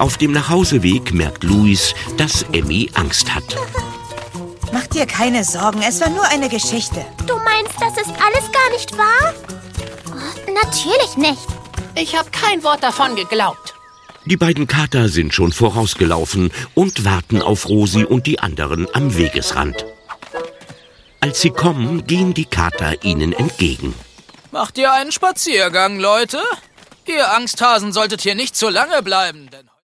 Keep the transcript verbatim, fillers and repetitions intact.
Auf dem Nachhauseweg merkt Louis, dass Emmy Angst hat. Mach dir keine Sorgen, es war nur eine Geschichte. Du meinst, das ist alles gar nicht wahr? Oh, natürlich nicht. Ich habe kein Wort davon geglaubt. Die beiden Kater sind schon vorausgelaufen und warten auf Rosi und die anderen am Wegesrand. Als sie kommen, gehen die Kater ihnen entgegen. Macht ihr einen Spaziergang, Leute? Ihr Angsthasen solltet hier nicht zu lange bleiben, denn